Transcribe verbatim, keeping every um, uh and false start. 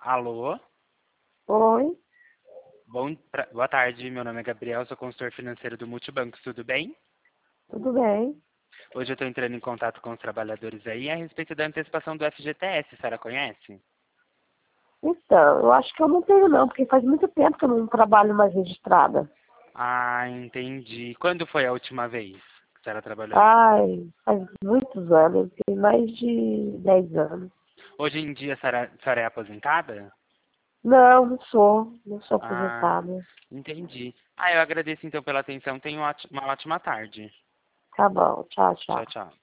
Alô? Oi, Bom, pra- boa tarde, meu nome é Gabriel, sou consultor financeiro do Multibanco, tudo bem? tudo bem? Hoje eu estou entrando em contato com os trabalhadores aí a respeito da antecipação do F G T S, a senhora conhece? Então, eu acho que eu não tenho não, porque faz muito tempo que eu não trabalho mais registrada. Ah, entendi. Quando foi a última vez que a senhora trabalhou? Ai, faz muitos anos, tem mais de dez anos. Hoje em dia a senhora, a senhora é aposentada? Não, não sou, não sou Ah, aposentada. entendi. Ah, eu agradeço então pela atenção, tenha uma óti- uma ótima tarde. Tá bom, tchau, Tchau, tchau. tchau.